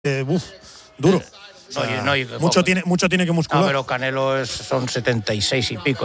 duro. Mucho tiene que muscular. No, pero Canelo son 76 y pico.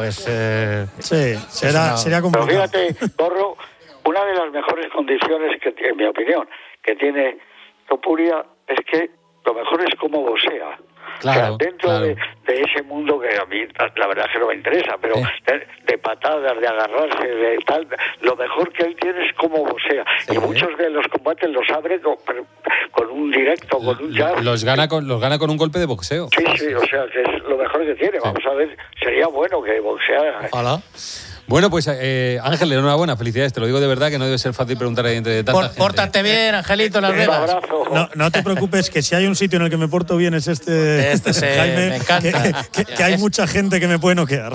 Sería complicado. Pero fíjate, Corro, una de las mejores condiciones que, en mi opinión, que tiene Topuria es que lo mejor es cómo boxea. Claro, o sea, dentro de ese mundo que a mí la verdad que no me interesa, pero de patadas, de agarrarse, de tal, lo mejor que él tiene es cómo boxea. Y muchos de los combates los abre con un directo, con un jab. Los gana con un golpe de boxeo. Sí, o sea, que es lo mejor que tiene. Vamos a ver, sería bueno que boxeara. Ojalá. Bueno, pues Ángel, enhorabuena, felicidades. Te lo digo de verdad que no debe ser fácil preguntar ahí entre tanta gente. Pórtate bien, Angelito, Las Vegas. No te preocupes, que si hay un sitio en el que me porto bien es Jaime, me encanta. Que hay mucha gente que me puede noquear.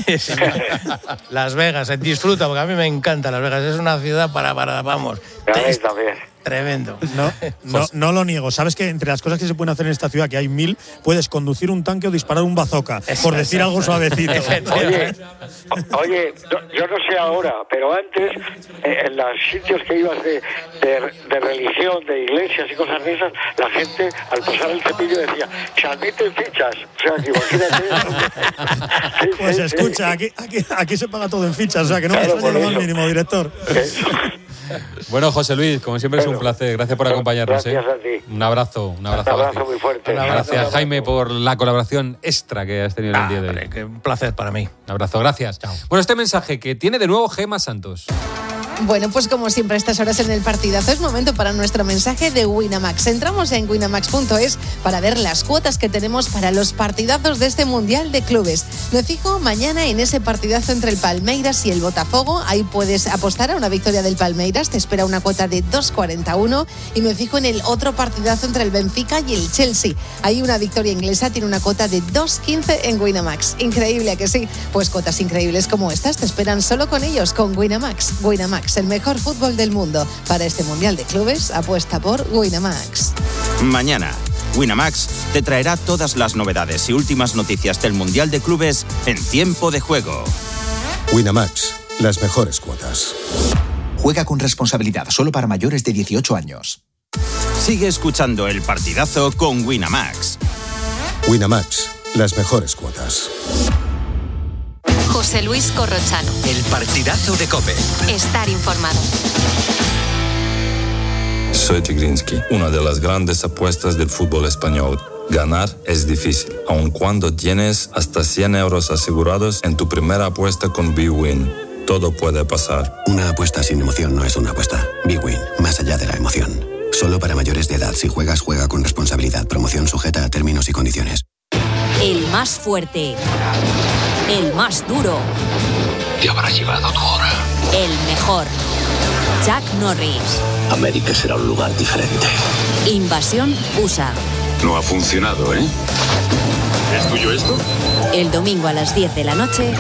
Las Vegas, disfruta, porque a mí me encanta Las Vegas. Es una ciudad para vamos. También. Tremendo. No lo niego. Sabes que entre las cosas que se pueden hacer en esta ciudad, que hay 1000, puedes conducir un tanque o disparar un bazooka, por decir algo suavecito. Oye, yo no sé ahora, pero antes, en los sitios que ibas de religión, de iglesias y cosas de esas, la gente, al pasar el cepillo, decía, se admiten fichas. O sea, que imagínate eso. Pues escucha, aquí se paga todo en fichas, o sea, que no me extraña lo mínimo, director. Bueno, José Luis, como siempre es un placer. Gracias por acompañarnos. Gracias a ti. Un abrazo muy fuerte. Gracias, Jaime, por la colaboración extra que has tenido en el día de hoy. Un placer para mí. Un abrazo, gracias. Chao. Bueno, este mensaje que tiene de nuevo Gemma Santos. Bueno, pues como siempre a estas horas en el partidazo es momento para nuestro mensaje de Winamax. Entramos en winamax.es para ver las cuotas que tenemos para los partidazos de este Mundial de Clubes. Me fijo mañana en ese partidazo entre el Palmeiras y el Botafogo. Ahí puedes apostar a una victoria del Palmeiras, te espera una cuota de 2,41. Y me fijo en el otro partidazo entre el Benfica y el Chelsea. Ahí una victoria inglesa tiene una cuota de 2,15 en Winamax. Increíble, ¿a que sí? Pues cuotas increíbles como estas te esperan solo con ellos, con Winamax. Winamax, el mejor fútbol del mundo. Para este Mundial de Clubes, apuesta por Winamax. Mañana, Winamax te traerá todas las novedades y últimas noticias del Mundial de Clubes en tiempo de juego. Winamax, las mejores cuotas. Juega con responsabilidad, solo para mayores de 18 años. Sigue escuchando el partidazo con Winamax. Winamax, las mejores cuotas. José Luis Corrochano. El partidazo de COPE. Estar informado. Soy Tigrinsky, una de las grandes apuestas del fútbol español. Ganar es difícil, aun cuando tienes hasta 100 euros asegurados en tu primera apuesta con bwin. Todo puede pasar. Una apuesta sin emoción no es una apuesta. bwin, más allá de la emoción. Solo para mayores de edad. Si juegas, juega con responsabilidad. Promoción sujeta a términos y condiciones. El más fuerte. El más duro. Te habrá llegado tu hora. El mejor. Chuck Norris. América será un lugar diferente. Invasión USA. No ha funcionado, ¿eh? ¿Es tuyo esto? El domingo a las 10 de la noche.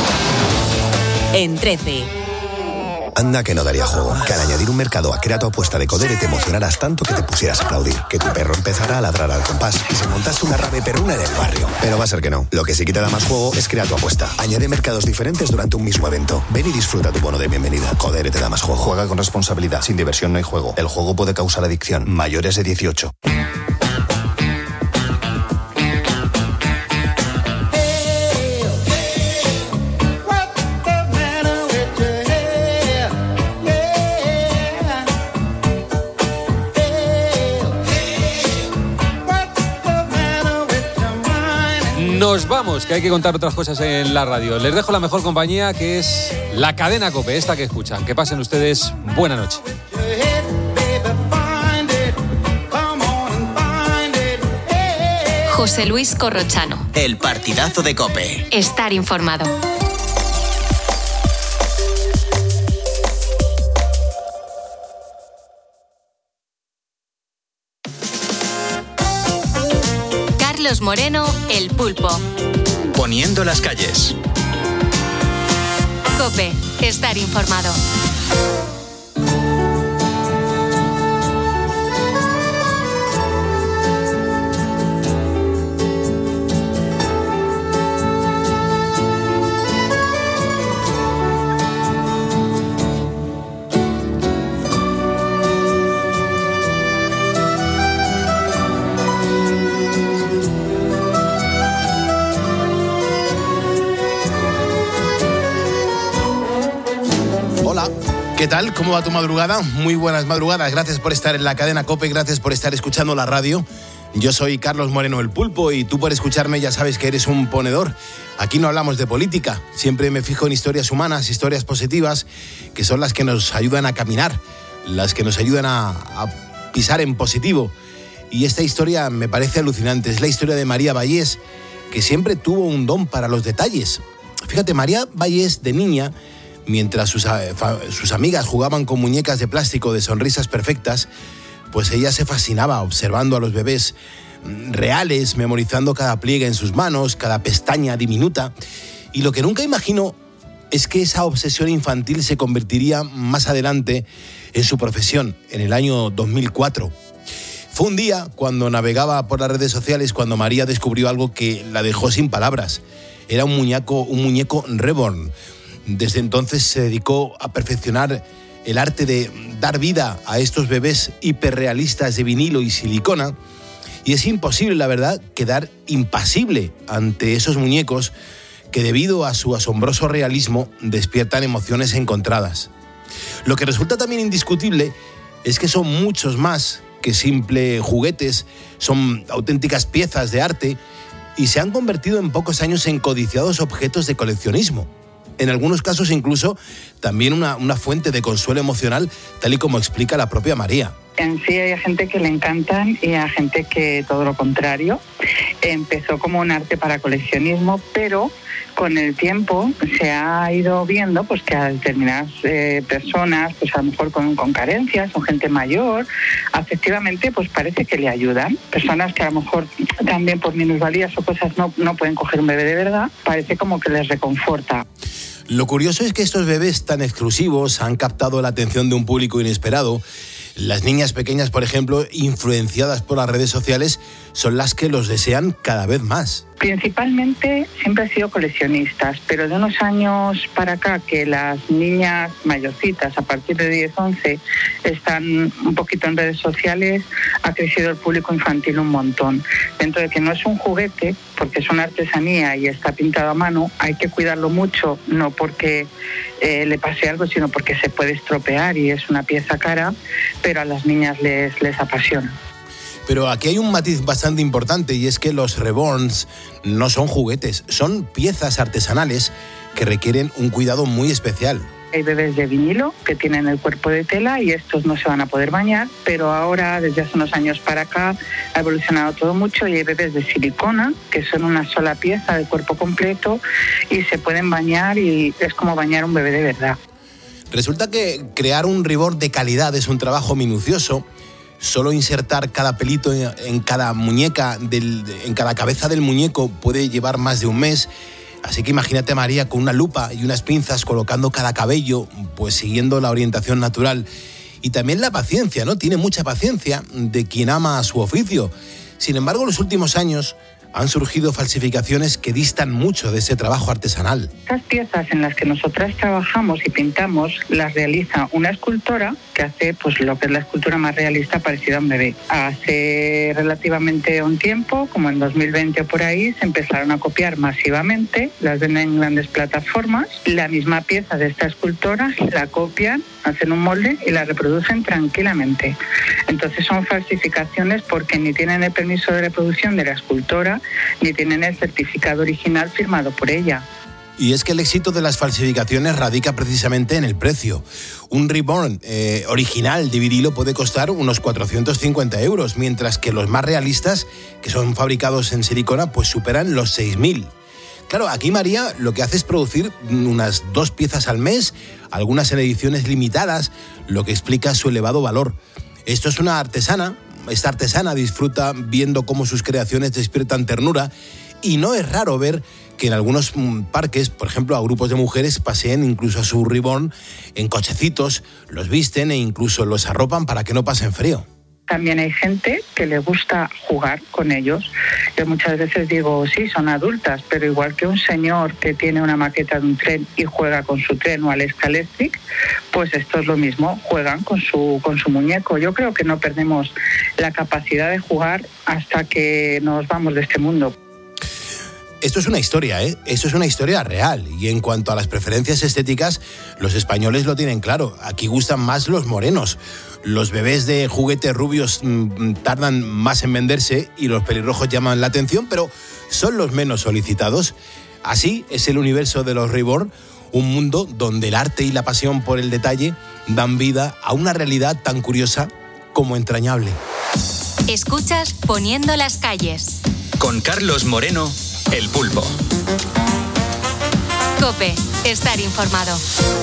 En 13. Anda que no daría juego. Que al añadir un mercado a Crea tu apuesta de Codere te emocionaras tanto que te pusieras a aplaudir. Que tu perro empezara a ladrar al compás y se montase una rave perruna en el barrio. Pero va a ser que no. Lo que sí que te da más juego es Crea tu apuesta. Añade mercados diferentes durante un mismo evento. Ven y disfruta tu bono de bienvenida. Codere te da más juego. Juega con responsabilidad. Sin diversión no hay juego. El juego puede causar adicción. Mayores de 18. Nos vamos, que hay que contar otras cosas en la radio. Les dejo la mejor compañía, que es la cadena COPE, esta que escuchan. Que pasen ustedes buena noche. José Luis Corrochano. El partidazo de COPE. Estar informado. Carlos Moreno, El Pulpo. Poniendo las calles. COPE. Estar informado. ¿Qué tal? ¿Cómo va tu madrugada? Muy buenas madrugadas. Gracias por estar en la cadena COPE, gracias por estar escuchando la radio. Yo soy Carlos Moreno el Pulpo y tú por escucharme ya sabes que eres un ponedor. Aquí no hablamos de política, siempre me fijo en historias humanas, historias positivas, que son las que nos ayudan a caminar, las que nos ayudan a pisar en positivo. Y esta historia me parece alucinante, es la historia de María Vallés, que siempre tuvo un don para los detalles. Fíjate, María Vallés de niña, mientras sus amigas jugaban con muñecas de plástico de sonrisas perfectas, pues ella se fascinaba observando a los bebés reales, memorizando cada pliegue en sus manos, cada pestaña diminuta. Y lo que nunca imaginó es que esa obsesión infantil se convertiría más adelante en su profesión, en el año 2004. Fue un día cuando navegaba por las redes sociales cuando María descubrió algo que la dejó sin palabras. Era un muñeco reborn. Desde entonces se dedicó a perfeccionar el arte de dar vida a estos bebés hiperrealistas de vinilo y silicona, y es imposible, la verdad, quedar impasible ante esos muñecos que, debido a su asombroso realismo, despiertan emociones encontradas. Lo que resulta también indiscutible es que son muchos más que simples juguetes, son auténticas piezas de arte y se han convertido en pocos años en codiciados objetos de coleccionismo. En algunos casos incluso también una fuente de consuelo emocional, tal y como explica la propia María. En sí hay gente que le encantan y hay gente que todo lo contrario. Empezó como un arte para coleccionismo, pero con el tiempo se ha ido viendo pues que a determinadas personas, pues a lo mejor con carencias o gente mayor, afectivamente pues parece que le ayudan. Personas que a lo mejor también por minusvalías o cosas no pueden coger un bebé de verdad, parece como que les reconforta. Lo curioso es que estos bebés tan exclusivos han captado la atención de un público inesperado. Las niñas pequeñas, por ejemplo, influenciadas por las redes sociales, son las que los desean cada vez más. Principalmente siempre he sido coleccionistas, pero de unos años para acá que las niñas mayorcitas, a partir de 10, 11, están un poquito en redes sociales, ha crecido el público infantil un montón. Dentro de que no es un juguete, porque es una artesanía y está pintado a mano, hay que cuidarlo mucho, no porque le pase algo, sino porque se puede estropear y es una pieza cara, pero a las niñas les apasiona. Pero aquí hay un matiz bastante importante y es que los reborns no son juguetes, son piezas artesanales que requieren un cuidado muy especial. Hay bebés de vinilo que tienen el cuerpo de tela y estos no se van a poder bañar, pero ahora, desde hace unos años para acá, ha evolucionado todo mucho y hay bebés de silicona que son una sola pieza de cuerpo completo y se pueden bañar y es como bañar un bebé de verdad. Resulta que crear un reborn de calidad es un trabajo minucioso. Solo insertar cada pelito en cada muñeca, en cada cabeza del muñeco puede llevar más de un mes. Así que imagínate a María con una lupa y unas pinzas colocando cada cabello, pues siguiendo la orientación natural. Y también la paciencia, ¿no? Tiene mucha paciencia de quien ama su oficio. Sin embargo, en los últimos años han surgido falsificaciones que distan mucho de ese trabajo artesanal. Estas piezas en las que nosotras trabajamos y pintamos las realiza una escultora que hace pues lo que es la escultura más realista parecida a un bebé. Hace relativamente un tiempo, como en 2020 o por ahí, se empezaron a copiar masivamente, las venden en grandes plataformas, la misma pieza de esta escultora la copian, hacen un molde y la reproducen tranquilamente. Entonces son falsificaciones porque ni tienen el permiso de reproducción de la escultora ni tienen el certificado original firmado por ella. Y es que el éxito de las falsificaciones radica precisamente en el precio. Un reborn original de vinilo puede costar unos 450 euros, mientras que los más realistas, que son fabricados en silicona, pues superan los 6.000. Claro, aquí María lo que hace es producir unas 2 piezas al mes, algunas en ediciones limitadas, lo que explica su elevado valor. Esto es una artesana. Esta artesana disfruta viendo cómo sus creaciones despiertan ternura y no es raro ver que en algunos parques, por ejemplo, a grupos de mujeres paseen incluso a su reborn en cochecitos, los visten e incluso los arropan para que no pasen frío. También hay gente que le gusta jugar con ellos. Yo muchas veces digo, sí, son adultas, pero igual que un señor que tiene una maqueta de un tren y juega con su tren o al Scalextric, pues esto es lo mismo, juegan con su muñeco. Yo creo que no perdemos la capacidad de jugar hasta que nos vamos de este mundo. esto es una historia, ¿eh? Esto es una historia real. Y en cuanto a las preferencias estéticas, los españoles lo tienen claro. Aquí gustan más los morenos. Los bebés de juguete rubios tardan más en venderse y los pelirrojos llaman la atención, pero son los menos solicitados. Así es el universo de los Reborn, un mundo donde el arte y la pasión por el detalle dan vida a una realidad tan curiosa como entrañable. Escuchas Poniendo las calles. Con Carlos Moreno, El Pulpo. COPE, estar informado.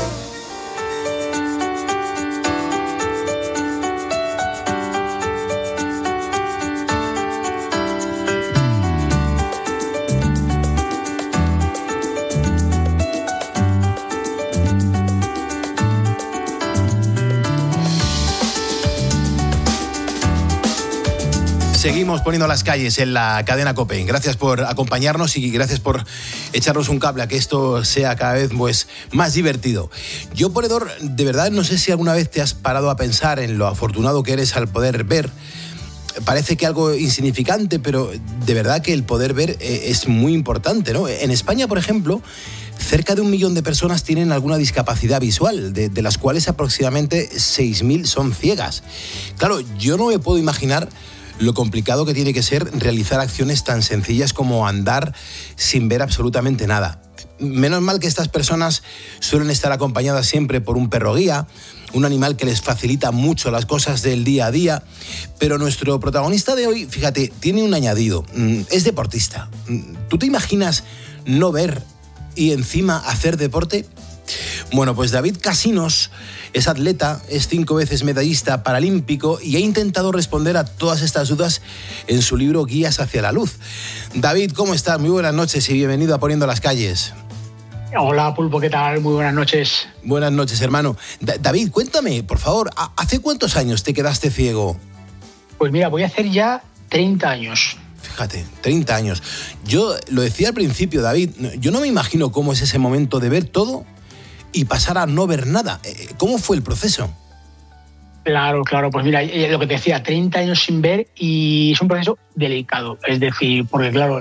Seguimos poniendo las calles en la cadena COPE. Gracias por acompañarnos y gracias por echarnos un cable a que esto sea cada vez pues, más divertido. Yo, ponedor, de verdad no sé si alguna vez te has parado a pensar en lo afortunado que eres al poder ver. Parece que algo insignificante, pero de verdad que el poder ver es muy importante, ¿no? En España, por ejemplo, cerca de 1 millón de personas tienen alguna discapacidad visual, de las cuales aproximadamente 6.000 son ciegas. Claro, yo no me puedo imaginar lo complicado que tiene que ser realizar acciones tan sencillas como andar sin ver absolutamente nada. Menos mal que estas personas suelen estar acompañadas siempre por un perro guía, un animal que les facilita mucho las cosas del día a día, pero nuestro protagonista de hoy, fíjate, tiene un añadido, es deportista. ¿Tú te imaginas no ver y encima hacer deporte? Bueno, pues David Casinos es atleta, es 5 veces medallista paralímpico y ha intentado responder a todas estas dudas en su libro Guías hacia la luz. David, ¿cómo estás? Muy buenas noches y bienvenido a Poniendo las calles. Hola, Pulpo, ¿qué tal? Muy buenas noches. Buenas noches, hermano. David, cuéntame, por favor, ¿hace cuántos años te quedaste ciego? Pues mira, voy a hacer ya 30 años. Fíjate, 30 años. Yo lo decía al principio, David, yo no me imagino cómo es ese momento de ver todo y pasar a no ver nada. ¿Cómo fue el proceso? Claro, pues mira, lo que te decía, 30 años sin ver y es un proceso delicado. Es decir, porque claro,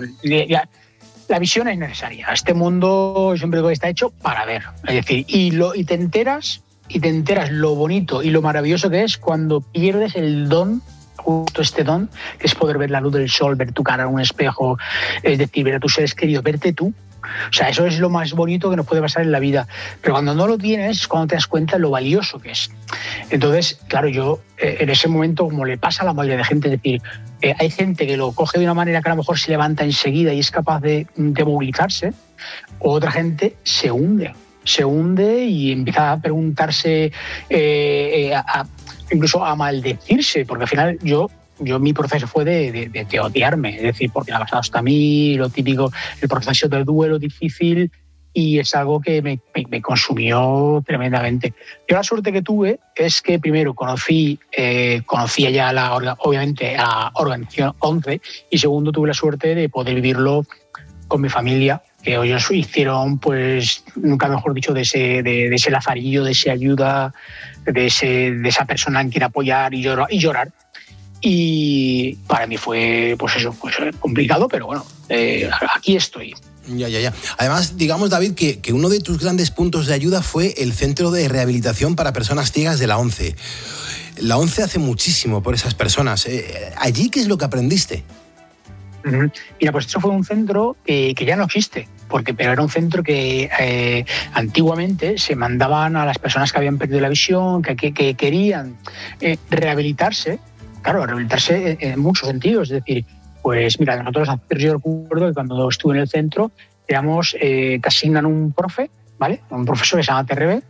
la visión es necesaria. Este mundo siempre está hecho para ver. Es decir, y te enteras lo bonito y lo maravilloso que es cuando pierdes el don, justo este don, que es poder ver la luz del sol, ver tu cara en un espejo, es decir, ver a tus seres queridos, verte tú. O sea, eso es lo más bonito que nos puede pasar en la vida. Pero cuando no lo tienes es cuando te das cuenta de lo valioso que es. Entonces, claro, yo en ese momento, como le pasa a la mayoría de gente, es decir, hay gente que lo coge de una manera que a lo mejor se levanta enseguida y es capaz de movilizarse, o otra gente se hunde y empieza a preguntarse, incluso a maldecirse, porque al final yo mi proceso fue de odiarme, es decir, porque me ha pasado hasta a mí, lo típico, el proceso del duelo difícil, y es algo que me consumió tremendamente. Yo la suerte que tuve es que primero conocía ya obviamente a la Organización 11, y segundo tuve la suerte de poder vivirlo con mi familia, que ellos hicieron, pues, nunca mejor dicho, de ese lazarillo, de esa ayuda, de esa persona en quien apoyar y llorar. Y para mí fue, pues eso, pues complicado, pero bueno, aquí estoy. Ya. Además, digamos, David, que uno de tus grandes puntos de ayuda fue el Centro de Rehabilitación para Personas Ciegas de la ONCE. La ONCE hace muchísimo por esas personas. ¿Allí qué es lo que aprendiste? Mira, pues eso fue un centro que ya no existe, pero era un centro que antiguamente se mandaban a las personas que habían perdido la visión, que querían rehabilitarse. Claro, rehabilitarse en muchos sentidos. Es decir, pues mira, nosotros, yo recuerdo que cuando estuve en el centro, te asignan un profe, ¿vale? Un profesor que se llama TRB,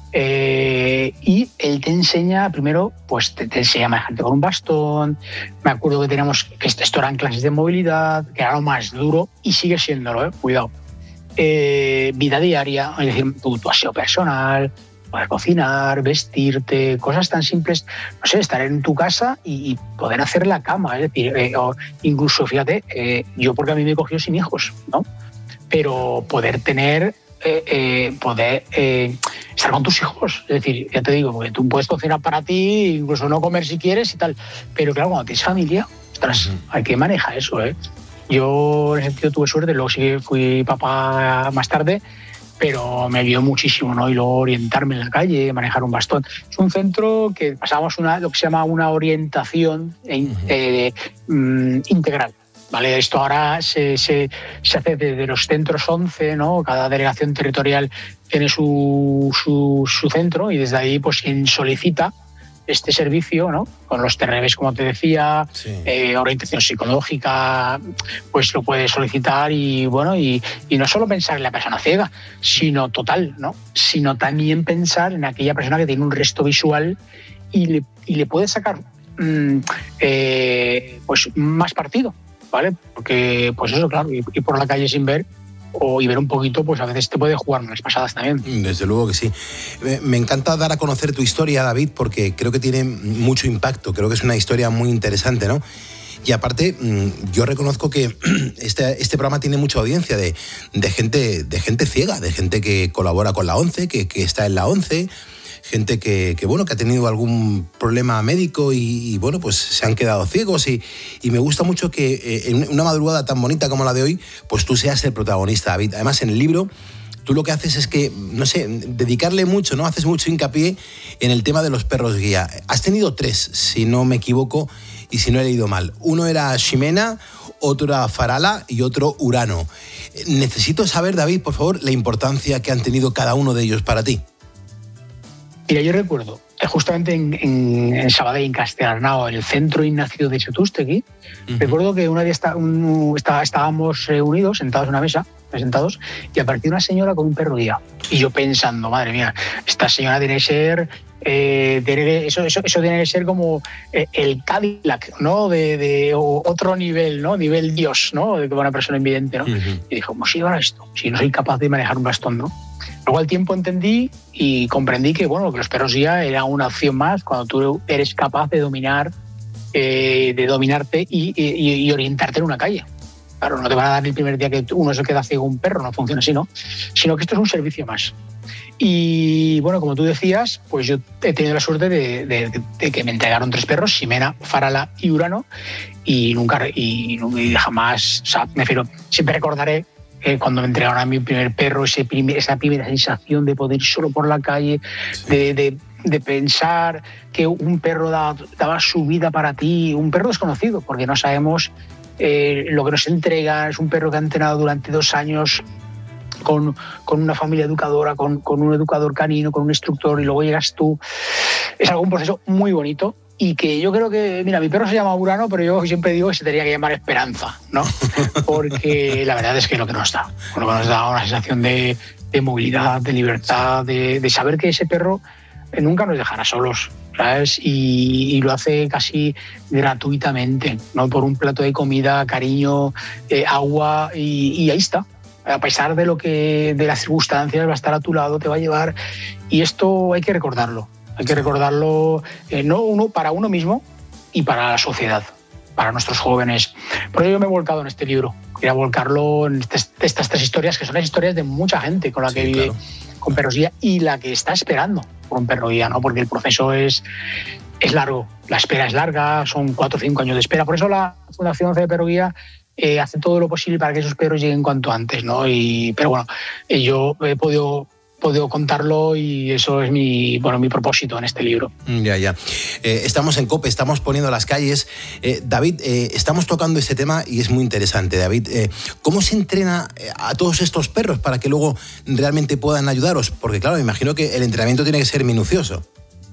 y él te enseña, primero, pues te enseña a manejarte con un bastón. Me acuerdo que esto eran clases de movilidad, que era lo más duro, y sigue siéndolo, cuidado. Vida diaria, es decir, tu aseo personal, poder cocinar, vestirte, cosas tan simples, no sé, estar en tu casa y poder hacer la cama, es decir, o incluso, fíjate, yo porque a mí me cogió sin hijos, ¿no? Pero poder tener, estar con tus hijos, es decir, ya te digo, porque tú puedes cocinar para ti, incluso no comer si quieres y tal, pero claro, cuando tienes familia, ostras, hay que manejar eso, ¿eh? Yo en ese sentido tuve suerte, luego sí que fui papá más tarde, pero me ayudó muchísimo, ¿no? Y luego orientarme en la calle, manejar un bastón. Es un centro que pasamos lo que se llama una orientación integral. ¿Vale? Esto ahora se hace desde los centros 11, ¿no? Cada delegación territorial tiene su centro y desde ahí pues quien solicita este servicio, ¿no? Con los TRVs, como te decía, sí. Orientación psicológica, pues lo puede solicitar y bueno, y no solo pensar en la persona ciega, sino total, ¿no? Sino también pensar en aquella persona que tiene un resto visual y le puede sacar pues más partido, ¿vale? Porque pues eso, claro, ir por la calle sin ver y ver un poquito, pues a veces te puede jugar unas pasadas también. Desde luego que sí. Me encanta dar a conocer tu historia, David, porque creo que tiene mucho impacto, creo que es una historia muy interesante, ¿no? Y aparte, yo reconozco que este programa tiene mucha audiencia de gente ciega, de gente que colabora con la ONCE, que está en la ONCE, gente que ha tenido algún problema médico y bueno, pues se han quedado ciegos y me gusta mucho que en una madrugada tan bonita como la de hoy, pues tú seas el protagonista, David. Además, en el libro tú lo que haces es que, no sé, dedicarle mucho, ¿no? Haces mucho hincapié en el tema de los perros guía. Has tenido 3, si no me equivoco y si no he leído mal. Uno era Ximena, otro era Farala y otro Urano. Necesito saber, David, por favor, la importancia que han tenido cada uno de ellos para ti. Mira, yo recuerdo, justamente en Sabadell, en Castellarnau, en el centro Ignacio de Setústegui, recuerdo que una día estábamos reunidos, sentados en una mesa, presentados, y apareció una señora con un perro guía. Y yo pensando, madre mía, esta señora tiene que ser... eso tiene que ser como el Cadillac, ¿no? De otro nivel, ¿no? Nivel Dios, ¿no? De una persona invidente, ¿no? Y dijo, ¿cómo si ahora esto? Si no soy capaz de manejar un bastón, ¿no? Luego al tiempo entendí y comprendí que, bueno, que los perros guía era una opción más cuando tú eres capaz de dominarte y orientarte en una calle. Claro, no te van a dar el primer día que uno se queda ciego un perro, no funciona así, ¿no? Sino que esto es un servicio más. Y bueno, como tú decías, pues yo he tenido la suerte de que me entregaron 3 perros, Ximena, Farala y Urano, y jamás, o sea, me refiero, siempre recordaré cuando me entregaron a mi primer perro, esa primera sensación de poder ir solo por la calle, sí. de pensar que un perro daba su vida para ti, un perro desconocido, porque no sabemos lo que nos entrega. Es un perro que ha entrenado durante 2 años con una familia educadora, con un educador canino, con un instructor, y luego llegas tú. Es algo, un proceso muy bonito y que yo creo que, mira, mi perro se llama Urano, pero yo siempre digo que se tendría que llamar Esperanza, ¿no? Porque la verdad es que lo que nos da una sensación de movilidad, de libertad, de saber que ese perro nunca nos dejará solos, ¿sabes? Y lo hace casi gratuitamente, ¿no? Por un plato de comida, cariño, agua, y ahí está. A pesar de las circunstancias, va a estar a tu lado, te va a llevar. Y esto hay que recordarlo. Hay que recordarlo para uno mismo y para la sociedad, para nuestros jóvenes. Por eso yo me he volcado en este libro. Quería volcarlo en estas 3 historias, que son las historias de mucha gente con la que vive, claro, con perros guía y la que está esperando por un perro guía, ¿no? Porque el proceso es largo, la espera es larga, son 4 o 5 años de espera. Por eso la Fundación C de Perro Guía hace todo lo posible para que esos perros lleguen cuanto antes, ¿no? Pero bueno, yo he podido contarlo y eso es mi propósito en este libro. Ya. Estamos en COPE, estamos poniendo las calles. David, estamos tocando este tema y es muy interesante, David. ¿Cómo se entrena a todos estos perros para que luego realmente puedan ayudaros? Porque claro, me imagino que el entrenamiento tiene que ser minucioso.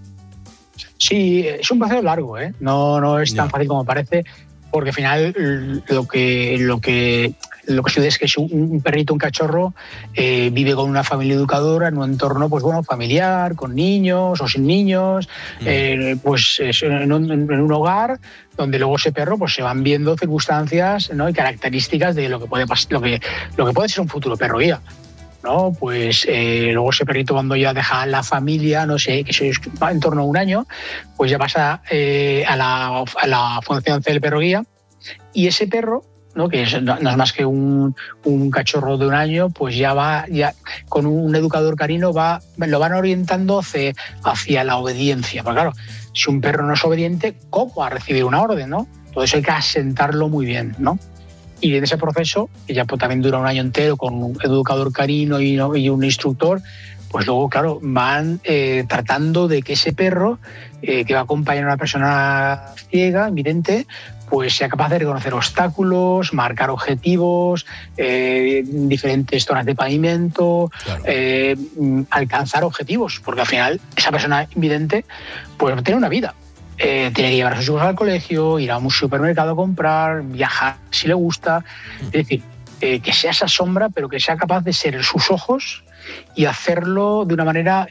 Sí, es un proceso largo, ¿eh? No es tan fácil como parece, porque al final lo que sucede es que un perrito, un cachorro, vive con una familia educadora en un entorno, pues bueno, familiar, con niños o sin niños, pues en un hogar donde luego ese perro pues se van viendo circunstancias, ¿no? Y características de lo que puede ser un futuro perro guía, ¿no? Pues luego ese perrito, cuando ya deja la familia, no sé, que es en torno a 1 año, pues ya pasa a la Fundación C del Perro Guía, y ese perro, ¿no? Que no es más que un cachorro de 1 año, pues ya con un educador canino lo van orientando hacia la obediencia. Porque claro, si un perro no es obediente, ¿cómo va a recibir una orden, no? Todo eso hay que asentarlo muy bien, ¿no? Y en ese proceso, que ya pues, también dura un año entero con un educador canino y un instructor, pues luego, claro, van tratando de que ese perro que va a acompañar a una persona ciega, invidente, pues sea capaz de reconocer obstáculos, marcar objetivos, diferentes zonas de pavimento, claro. Alcanzar objetivos, porque al final esa persona invidente pues tiene una vida. Tiene que llevar a sus hijos al colegio, ir a un supermercado a comprar, viajar si le gusta. Es decir, que sea esa sombra, pero que sea capaz de ser sus ojos y hacerlo de una manera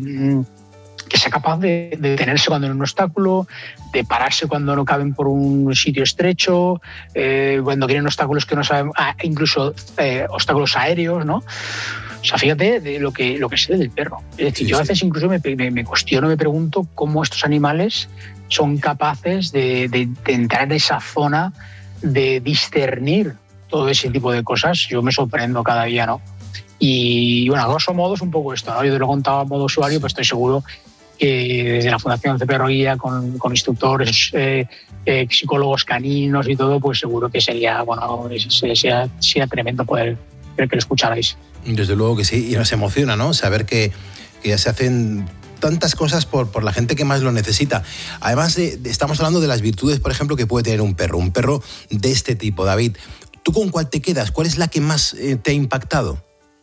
que sea capaz de detenerse cuando hay un obstáculo, de pararse cuando no caben por un sitio estrecho, cuando quieren obstáculos que no saben, incluso obstáculos aéreos, ¿no? O sea, fíjate de lo que sé del perro. Es decir, yo a veces incluso me cuestiono, me pregunto cómo estos animales son capaces de entrar en esa zona de discernir todo ese tipo de cosas. Yo me sorprendo cada día, ¿no? Y bueno, a grosso modo es un poco esto, ¿no? Yo te lo he contado a modo usuario, pero estoy seguro que desde la Fundación CPR Guía, con instructores, psicólogos caninos y todo, pues seguro que sería tremendo poder que lo escucharais. Desde luego que sí, y nos emociona, ¿no? Saber que ya se hacen tantas cosas por la gente que más lo necesita. Además, estamos hablando de las virtudes, por ejemplo, que puede tener un perro de este tipo. David, ¿tú con cuál te quedas? ¿Cuál es la que más te ha impactado?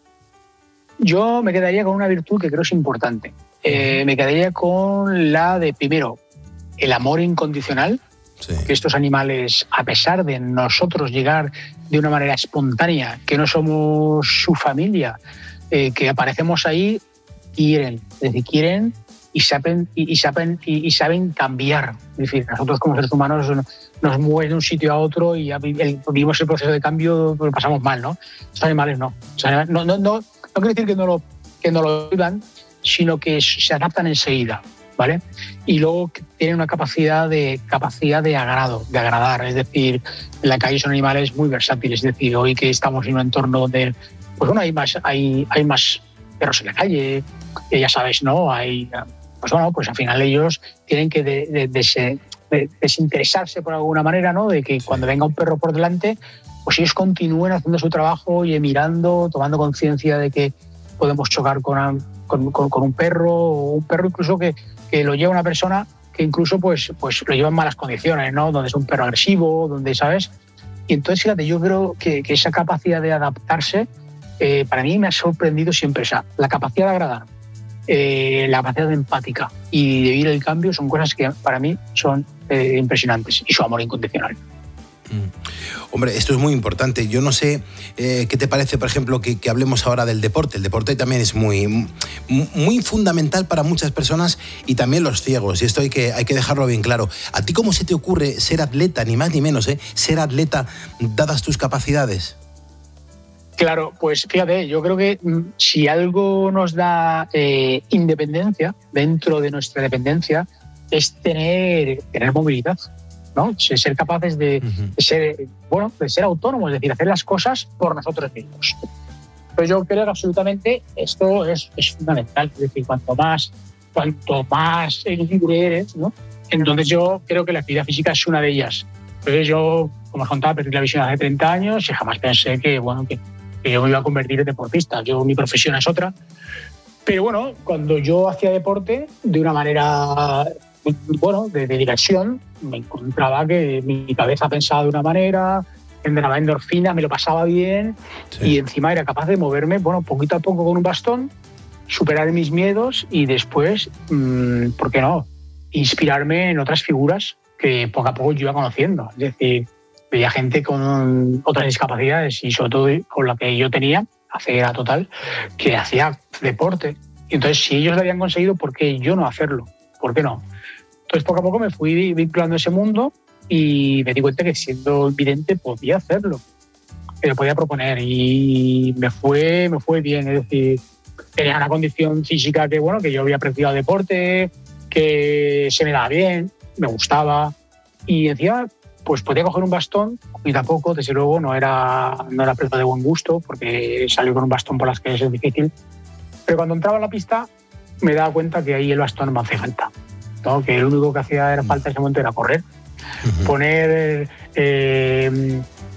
Yo me quedaría con una virtud que creo es importante. Me quedaría con la de, primero, el amor incondicional. Sí. Que estos animales, a pesar de nosotros llegar de una manera espontánea, que no somos su familia, que aparecemos ahí, quieren y saben cambiar. Es decir, nosotros como seres humanos nos mueven de un sitio a otro y vivimos el proceso de cambio, lo pasamos mal, ¿no? Estos animales no. No quiero decir que no lo vivan, sino que se adaptan enseguida, ¿vale? Y luego tienen una capacidad de agradar. Es decir, en la calle son animales muy versátiles. Es decir, hoy que estamos en un entorno donde pues bueno, hay más perros en la calle, ya sabes, ¿no? Pues al final ellos tienen que desinteresarse por alguna manera, ¿no? De que cuando venga un perro por delante, pues ellos continúen haciendo su trabajo y mirando, tomando conciencia de que podemos chocar con un perro, o un perro incluso que lo lleva una persona que incluso pues lo lleva en malas condiciones, ¿no? Donde es un perro agresivo, donde, ¿sabes? Y entonces, fíjate, yo creo que esa capacidad de adaptarse, para mí me ha sorprendido siempre. O sea, la capacidad de agradar, la capacidad de empática y de vivir el cambio son cosas que para mí son impresionantes, y su amor incondicional. Hombre, esto es muy importante. Yo no sé qué te parece, por ejemplo, que hablemos ahora del deporte. El deporte también es muy fundamental para muchas personas y también los ciegos. Y esto hay que dejarlo bien claro. ¿A ti cómo se te ocurre ser atleta, ni más ni menos, ser atleta dadas tus capacidades? Claro, pues fíjate, yo creo que si algo nos da independencia, dentro de nuestra dependencia, es tener movilidad, ¿no? Ser capaces de ser autónomos, es decir, hacer las cosas por nosotros mismos. Pues yo creo que absolutamente esto es fundamental. Es decir, cuanto más libre eres, ¿no? Entonces yo creo que la actividad física es una de ellas. Entonces yo, como os contaba, perdí la visión hace 30 años y jamás pensé que yo me iba a convertir en deportista. Mi profesión es otra. Pero bueno, cuando yo hacía deporte de una manera de diversión, me encontraba que mi cabeza pensaba de una manera, generaba endorfina, me lo pasaba bien, sí. Y encima era capaz de moverme, poquito a poco con un bastón, superar mis miedos y después, ¿por qué no?, inspirarme en otras figuras que poco a poco yo iba conociendo. Es decir, veía gente con otras discapacidades y sobre todo con la que yo tenía, ceguera total, que hacía deporte. Y entonces, si ellos lo habían conseguido, ¿por qué yo no hacerlo? ¿Por qué no? Entonces, poco a poco me fui vinculando a ese mundo y me di cuenta que siendo vidente podía hacerlo, que lo podía proponer, y me fue bien. Es decir, tenía una condición física que yo había practicado deporte, que se me daba bien, me gustaba, y encima pues podía coger un bastón, y tampoco, desde luego, no era preso de buen gusto, porque salir con un bastón por las calles es difícil. Pero cuando entraba en la pista me daba cuenta que ahí el bastón no me hace falta, ¿no? Que lo único que hacía falta en ese momento era correr, poner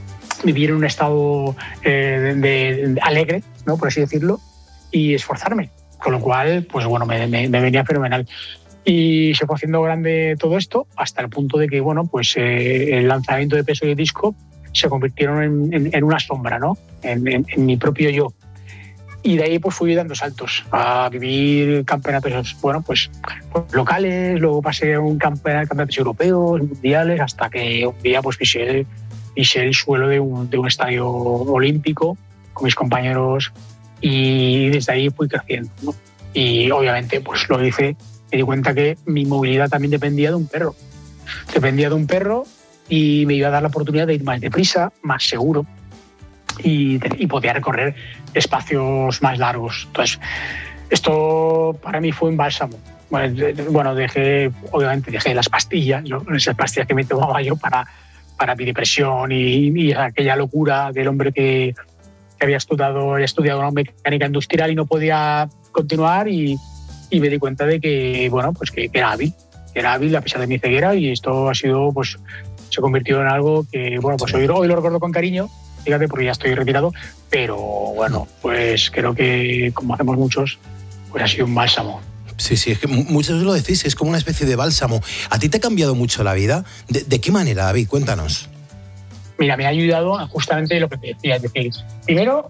vivir en un estado de alegre, ¿no? Por así decirlo, y esforzarme. Con lo cual, pues bueno, me venía fenomenal. Y se fue haciendo grande todo esto hasta el punto de que, bueno, pues el lanzamiento de peso y de disco se convirtieron en una sombra, ¿no? En mi propio yo. Y de ahí pues fui dando saltos a vivir campeonatos, bueno, pues locales, luego pasé a campeonatos europeos, mundiales, hasta que un día pues pisé el suelo de un estadio olímpico con mis compañeros y desde ahí fui creciendo, ¿no? Y obviamente pues lo hice, me di cuenta que mi movilidad también dependía de un perro. Dependía de un perro y me iba a dar la oportunidad de ir más deprisa, más seguro y podía recorrer espacios más largos. Entonces, esto para mí fue un bálsamo. Bueno, dejé las pastillas, ¿no? Esas pastillas que me tomaba yo para mi depresión y aquella locura del hombre que había estudiado una mecánica industrial y no podía continuar y me di cuenta de que, bueno, pues que era hábil a pesar de mi ceguera y esto ha sido, pues se convirtió en algo que, bueno, pues hoy lo recuerdo con cariño, fíjate, porque ya estoy retirado, pero bueno, pues creo que como hacemos muchos, pues ha sido un bálsamo. Sí, es que muchos lo decís, es como una especie de bálsamo. ¿A ti te ha cambiado mucho la vida? ¿De qué manera, David? Cuéntanos. Mira, me ha ayudado justamente lo que te decía, es decir, primero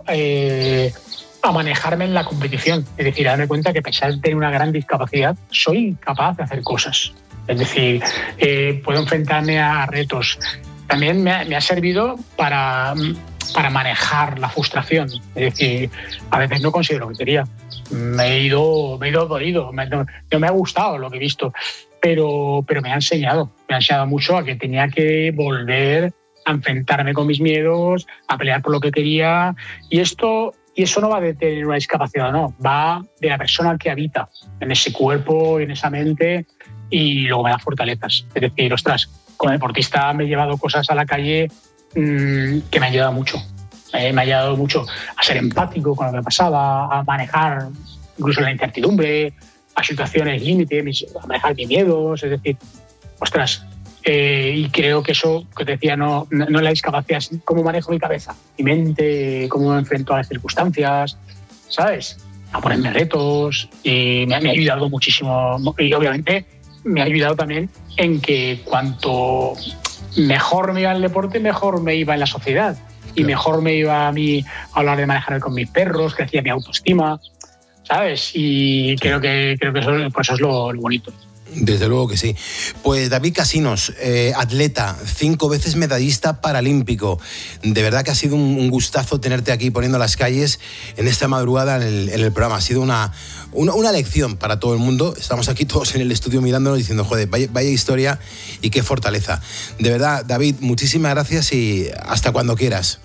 a manejarme en la competición, es decir, a darme cuenta que a pesar de tener una gran discapacidad, soy capaz de hacer cosas. Es decir, puedo enfrentarme a retos. También me ha servido para manejar la frustración. Es decir, a veces no consigo lo que quería. Me he ido dolido. No me ha gustado lo que he visto. Pero me ha enseñado mucho a que tenía que volver a enfrentarme con mis miedos, a pelear por lo que quería. Y eso no va de tener una discapacidad, no. Va de la persona que habita en ese cuerpo, en esa mente, y luego me da fortalezas. Es decir, ostras, como deportista me he llevado cosas a la calle que me han ayudado mucho. Me ha ayudado mucho a ser empático con lo que pasaba, a manejar incluso la incertidumbre, a situaciones límite, a manejar mis miedos. Es decir, ostras, y creo que eso que te decía no es la discapacidad, es cómo manejo mi cabeza, mi mente, cómo me enfrento a las circunstancias, ¿sabes? A ponerme retos y me ha ayudado muchísimo. Y obviamente me ha ayudado también en que cuanto mejor me iba en el deporte, mejor me iba en la sociedad. Y mejor me iba a mí a hablar de manejar con mis perros, crecía mi autoestima, ¿sabes? Y creo que eso es lo bonito. Desde luego que sí. Pues David Casinos, atleta, 5 veces medallista paralímpico. De verdad que ha sido un gustazo tenerte aquí poniendo las calles en esta madrugada en el programa. Ha sido una lección para todo el mundo. Estamos aquí todos en el estudio mirándonos diciendo, joder, vaya historia y qué fortaleza. De verdad, David, muchísimas gracias y hasta cuando quieras.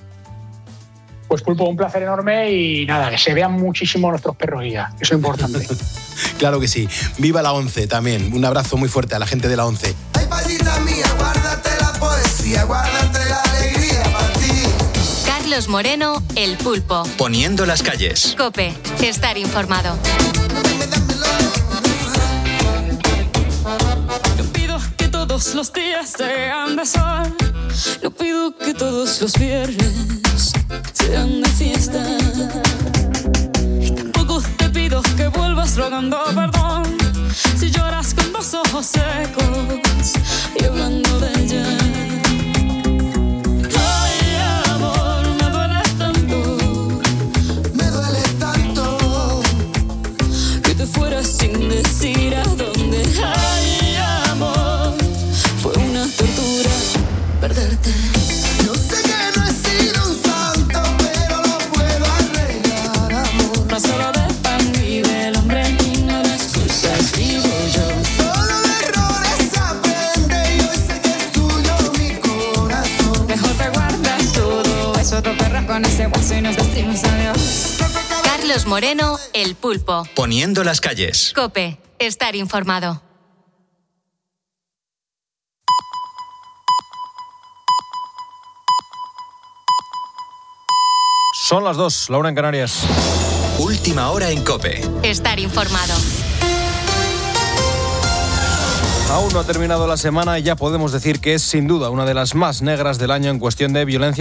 Pues Pulpo, un placer enorme y nada, que se vean muchísimo nuestros perros y ya, eso es importante. Claro que sí. Viva la ONCE también. Un abrazo muy fuerte a la gente de la ONCE. Ay, payita mía, guárdate la poesía, guárdate la alegría para ti. Carlos Moreno, El Pulpo. Poniendo las calles. COPE, estar informado. No pido que todos los días sean de sol. No pido que todos los viernes sean de fiesta. Y tampoco te pido que vuelvas rogando perdón si lloras con los ojos secos y hablando de ella. Ay, amor, me duele tanto que te fueras sin decir a dónde. Ay, amor, fue una tortura perderte. Yo sé que no he sido un santo, pero lo puedo arreglar, amor. No solo de pan vive el hombre, ni no de excusas vivo yo. Solo de errores aprende y hoy sé que es tuyo mi corazón. Mejor te guardas todo eso, te perras con ese hueso y nos decimos adiós. Carlos Moreno, El Pulpo. Poniendo las calles. COPE, estar informado. Son las 2, la 1 en Canarias. Última hora en COPE. Estar informado. Aún no ha terminado la semana y ya podemos decir que es sin duda una de las más negras del año en cuestión de violencia